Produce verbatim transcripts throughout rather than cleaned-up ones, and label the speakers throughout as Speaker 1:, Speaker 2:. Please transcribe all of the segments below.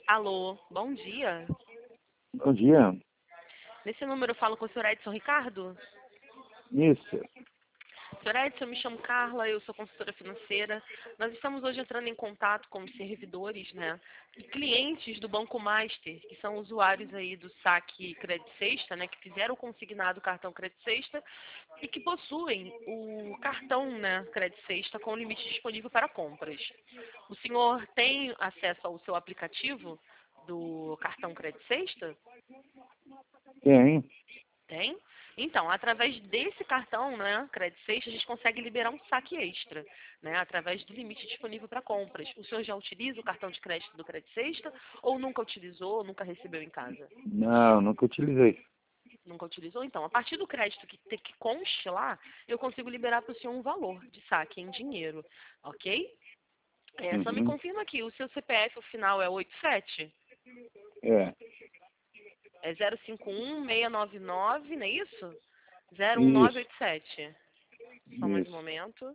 Speaker 1: Alô, bom dia.
Speaker 2: Bom dia.
Speaker 1: Nesse número eu falo com o senhor Edson Ricardo?
Speaker 2: Isso.
Speaker 1: senhor Edson, eu me chamo Carla, eu sou consultora financeira. Nós estamos hoje entrando em contato com os servidores, né, e clientes do Banco Master, que são usuários aí do saque Credit Sexta, né, que fizeram o consignado cartão Credit Sexta e que possuem o cartão, né, Credit Sexta com limite disponível para compras. O senhor tem acesso ao seu aplicativo do cartão Credit Sexta?
Speaker 2: Tem.
Speaker 1: Tem? Então, através desse cartão, né, Credit Sexta, a gente consegue liberar um saque extra, né, através do limite disponível para compras. O senhor já utiliza o cartão de crédito do Credit Sexta ou nunca utilizou, nunca recebeu em casa?
Speaker 2: Não, nunca utilizei.
Speaker 1: Nunca utilizou? Então, a partir do crédito que, te- que conste lá, eu consigo liberar para o senhor um valor de saque em dinheiro, ok? É, só me
Speaker 2: Uhum.
Speaker 1: confirma aqui, o seu C P F, o final é oito sete?
Speaker 2: É.
Speaker 1: É zero cinco um seis nove nove, não é isso? zero um nove
Speaker 2: Isso.
Speaker 1: oito sete. Só mais um
Speaker 2: Isso.
Speaker 1: momento.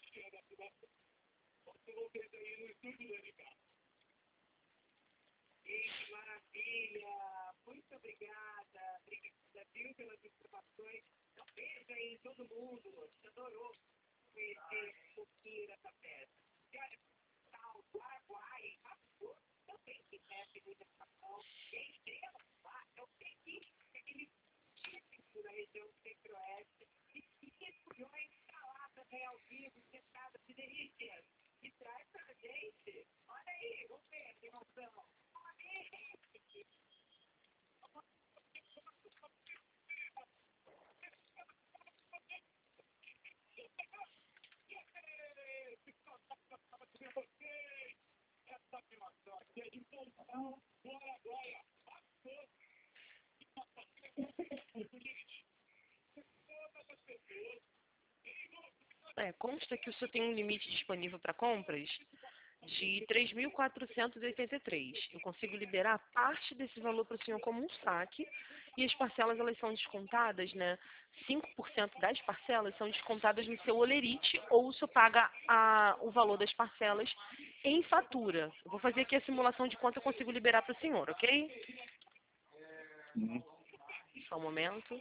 Speaker 1: É, consta que o senhor tem um limite disponível para compras de três mil quatrocentos e oitenta e três. Eu consigo liberar parte desse valor para o senhor como um saque e as parcelas elas são descontadas, né? cinco por cento das parcelas são descontadas no seu olerite ou o senhor paga a, o valor das parcelas em fatura. Eu vou fazer aqui a simulação de quanto eu consigo liberar para o senhor, ok?
Speaker 2: Uhum.
Speaker 1: Só um momento.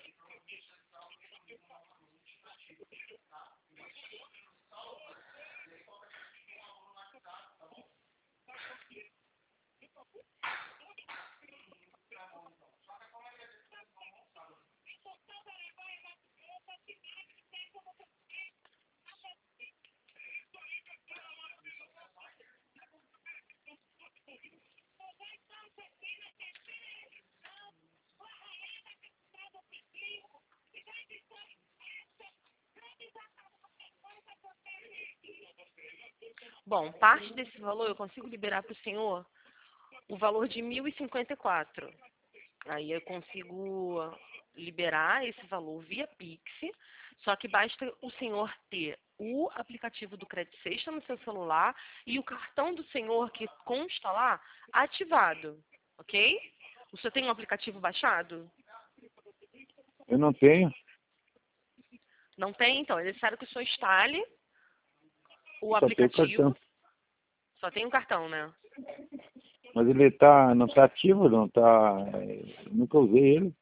Speaker 1: Bom, parte desse valor eu consigo liberar para o senhor o valor de mil e cinquenta e quatro. Aí eu consigo liberar esse valor via Pix, só que basta o senhor ter o aplicativo do Credit Sexta no seu celular e o cartão do senhor que consta lá ativado, ok? O senhor tem um aplicativo baixado?
Speaker 2: Eu não tenho.
Speaker 1: Não tem? Então é necessário que o senhor instale o
Speaker 2: Só tenho cartão.
Speaker 1: aplicativo. Só tem um cartão, né?
Speaker 2: Mas ele tá, não tá ativo, não tá. é, Nunca usei ele.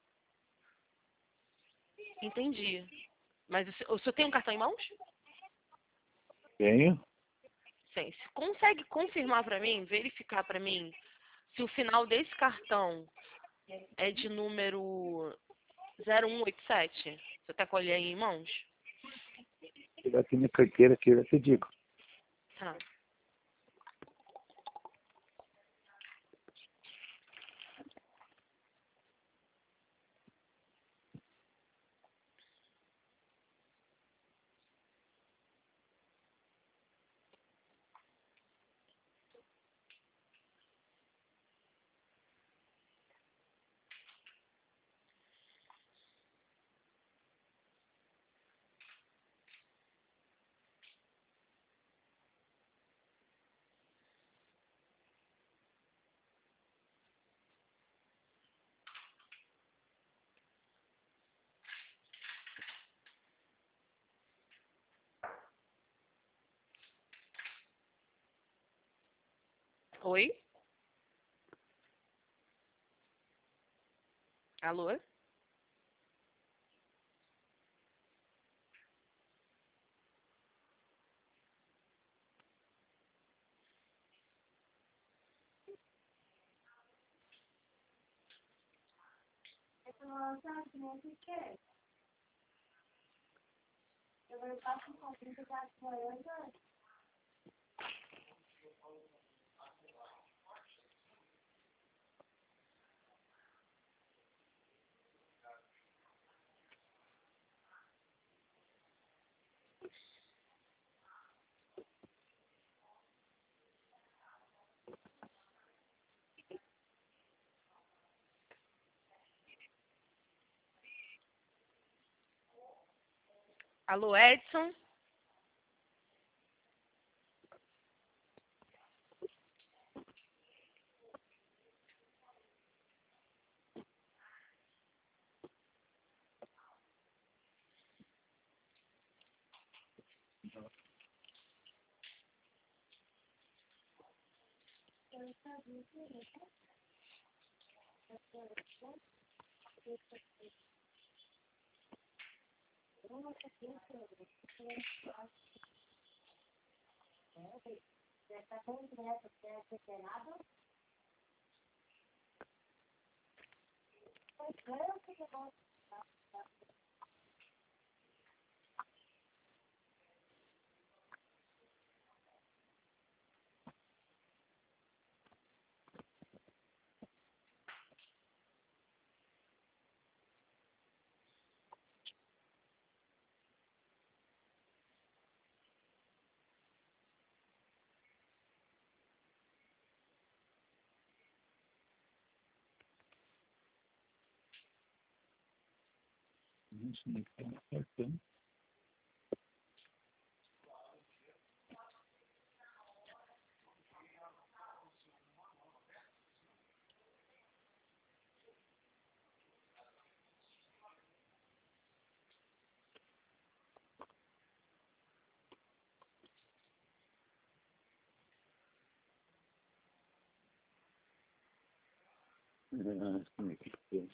Speaker 1: Entendi. Mas o senhor o senhor tem um cartão em mãos?
Speaker 2: Tenho.
Speaker 1: Sim. Se consegue confirmar para mim, verificar para mim se o final desse cartão é de número zero um oito sete? Você tá com ele aí em mãos?
Speaker 2: Ele aqui na carteira aqui, eu te digo.
Speaker 1: Tá. Oi? Alô? Alô, Edson?
Speaker 2: Isso não está cartão. Ah, como é que é?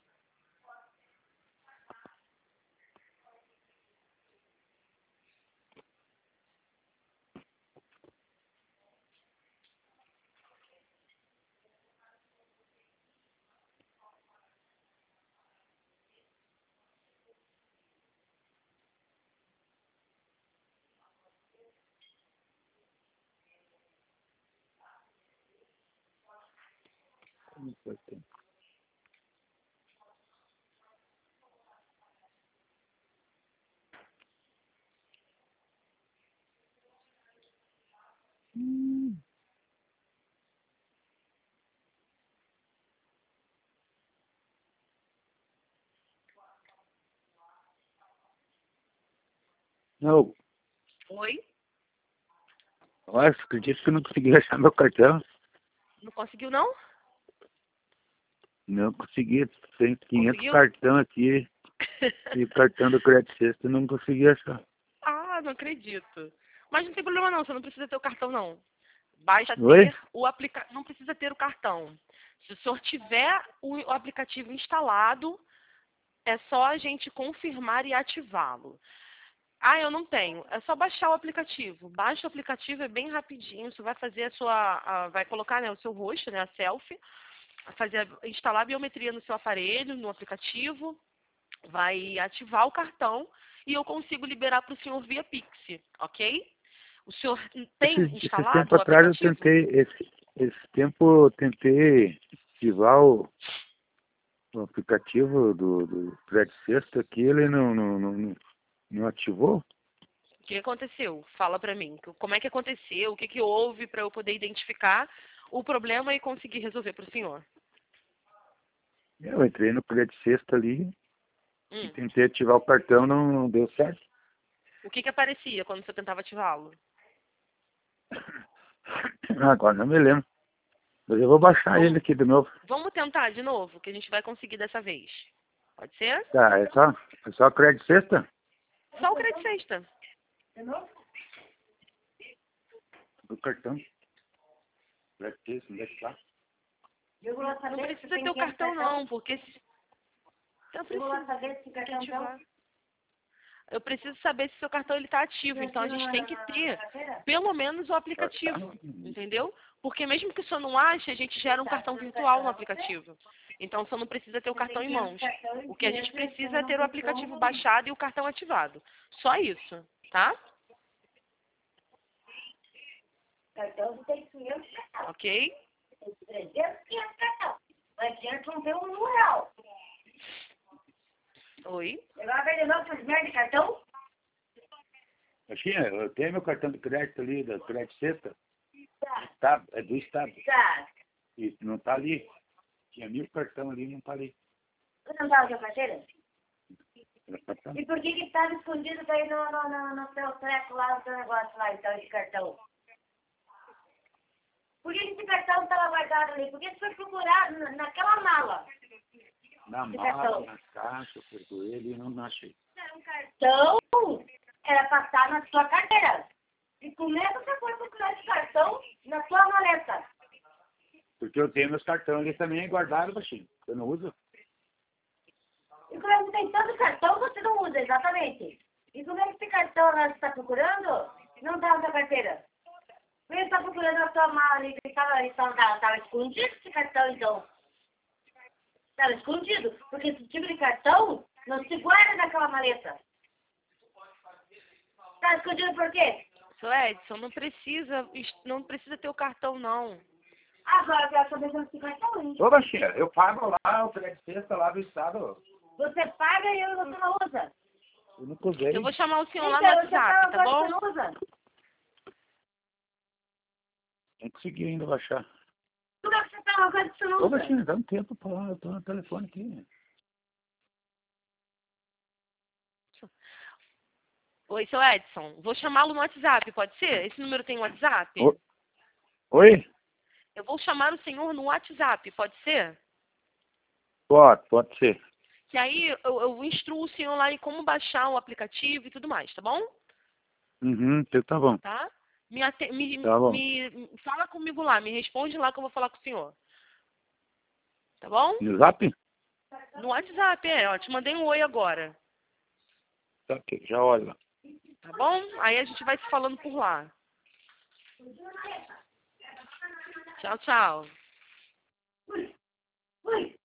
Speaker 2: Como é que é o cartão? Hum. Não,
Speaker 1: Oi?
Speaker 2: olha, acredito que eu não consegui achar meu cartão.
Speaker 1: Não conseguiu, não?
Speaker 2: Não consegui, tem quinhentos
Speaker 1: Conseguiu?
Speaker 2: cartão aqui e o cartão do Crédito Sexta eu não consegui achar.
Speaker 1: Ah, não acredito. Mas não tem problema não, você não precisa ter o cartão não. Basta
Speaker 2: Oi?
Speaker 1: ter o aplicativo, não precisa ter o cartão. Se o senhor tiver o o aplicativo instalado, é só a gente confirmar e ativá-lo. Ah, eu não tenho. É só baixar o aplicativo. Baixa o aplicativo, é bem rapidinho. Você vai fazer a sua, a- vai colocar, né, o seu rosto, né, a selfie, fazer, instalar a biometria no seu aparelho, no aplicativo, vai ativar o cartão e eu consigo liberar para o senhor via Pix, ok? O senhor tem
Speaker 2: Esse, esse
Speaker 1: instalado
Speaker 2: tempo
Speaker 1: o
Speaker 2: atrás eu
Speaker 1: aplicativo?
Speaker 2: tentei, esse, esse tempo eu tentei ativar o, o aplicativo do, do Crédito Sexta aqui, ele não, não, não, não não ativou.
Speaker 1: O que aconteceu? Fala para mim. Como é que aconteceu? O que, que houve para eu poder identificar o problema e conseguir resolver para o senhor?
Speaker 2: Eu entrei no Crédito Sexta ali e
Speaker 1: Hum.
Speaker 2: tentei ativar o cartão, não, não deu certo.
Speaker 1: O que, que aparecia quando você tentava ativá-lo?
Speaker 2: Agora não me lembro. Mas eu vou baixar ele
Speaker 1: Vamos,
Speaker 2: aqui de novo.
Speaker 1: vamos tentar de novo, que a gente vai conseguir dessa vez. Pode ser?
Speaker 2: Tá, é só, é só Crédito Sexta?
Speaker 1: Só o crédito sexta.
Speaker 2: Do cartão. Crédito Sexta, onde é que tá?
Speaker 1: Não precisa ter o cartão não, porque se- Então,
Speaker 3: Eu vou lá
Speaker 1: precisa
Speaker 3: saber se o cartão
Speaker 1: ativar.
Speaker 3: então...
Speaker 1: Eu preciso saber se seu cartão ele está ativo. Então, a gente tem que ter pelo menos o aplicativo, entendeu? Porque mesmo que o senhor não ache, a gente gera um cartão virtual no aplicativo. Então, o senhor não precisa ter o cartão em mãos. O que a gente precisa é ter o aplicativo baixado e o cartão ativado. Só isso, tá?
Speaker 3: Cartão de quinhentos cartão.
Speaker 1: Ok?
Speaker 3: Tem trezentos, quinhentos cartão. Mas quinhentos não tem um mural.
Speaker 1: Oi?
Speaker 3: Levar vender novo essas merda de cartão?
Speaker 2: Baixinha, eu tenho meu cartão de crédito ali, da Crédito Sexta.
Speaker 3: Tá.
Speaker 2: Tá, é do Estado.
Speaker 3: Tá.
Speaker 2: E não tá ali. Tinha mil cartão ali, não tá ali.
Speaker 3: Você não dá a sua carteira?
Speaker 2: Tá.
Speaker 3: E por que que tava escondido daí no, no, no, no seu treco lá, no seu negócio lá, então, de cartão? Por que que esse cartão tava guardado ali? Por que você foi procurar na- naquela mala?
Speaker 2: Na
Speaker 3: Esse
Speaker 2: mala,
Speaker 3: cartão.
Speaker 2: na caixa, eu perdoei ele e não não achei.
Speaker 3: Cartão era passar na sua carteira. E como é que você foi procurar esse cartão na sua maleta?
Speaker 2: Porque eu tenho meus cartões ali também guardados, baixinho. Eu não uso.
Speaker 3: E como é que você tem tanto cartão, você não usa, exatamente. E como é que esse cartão lá que você está procurando não está na sua carteira? Por que você está procurando na sua mala ali, que estava estava, estava escondido esse cartão, então? Estava escondido, porque esse tipo de cartão não se guarda naquela maleta. Está escondido por quê?
Speaker 1: Seu Edson, não precisa, não precisa ter o cartão, não.
Speaker 3: Agora eu quero saber se esse cartão, hein?
Speaker 2: Ô, baixinha, eu pago lá o Crédito Sexta lá do Estado.
Speaker 3: Você paga e você não usa.
Speaker 2: Eu nunca usei.
Speaker 1: Eu vou chamar o senhor lá no
Speaker 3: Então, você
Speaker 1: WhatsApp,
Speaker 3: paga
Speaker 1: tá
Speaker 3: agora
Speaker 1: bom?
Speaker 3: você não usa.
Speaker 2: Não consegui ainda baixar.
Speaker 3: Como é que você paga uma coisa que você não
Speaker 2: Ô,
Speaker 3: usa?
Speaker 2: baixinha, dá um tempo pra lá. Eu tô no telefone aqui.
Speaker 1: Oi, seu Edson. Vou chamá-lo no WhatsApp, pode ser? Esse número tem WhatsApp?
Speaker 2: Ô, oi?
Speaker 1: Eu vou chamar o senhor no WhatsApp, pode ser?
Speaker 2: Pode, pode ser.
Speaker 1: Que aí eu, eu instruo o senhor lá em como baixar o aplicativo e tudo mais, tá bom?
Speaker 2: Uhum, então tá bom.
Speaker 1: Tá? Me, ate- me,
Speaker 2: Tá bom.
Speaker 1: me- me- fala comigo lá, me responde lá que eu vou falar com o senhor. Tá bom?
Speaker 2: No Zap?
Speaker 1: No WhatsApp, é. Ó, te mandei um oi agora.
Speaker 2: Tá, ok, já olha lá.
Speaker 1: Tá bom? Aí a gente vai se falando por lá. Tchau, tchau.
Speaker 3: Ui, ui.